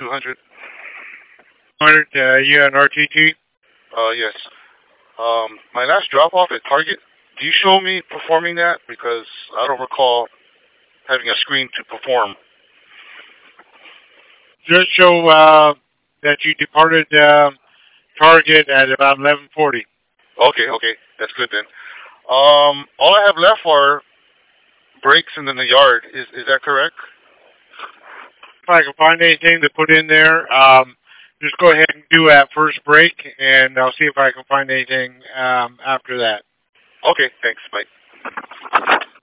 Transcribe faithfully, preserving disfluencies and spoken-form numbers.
two hundred. two hundred, uh, you on R T T? Uh, yes. Um, my last drop off at Target, do you show me performing that? Because I don't recall having a screen to perform. Just show uh, that you departed uh, Target at about eleven forty. Okay, okay. That's good then. Um, all I have left are brakes and then the yard. Is is that correct? If I can find anything to put in there, um, just go ahead and do that first break, and I'll see if I can find anything um, after that. Okay, thanks. Bye.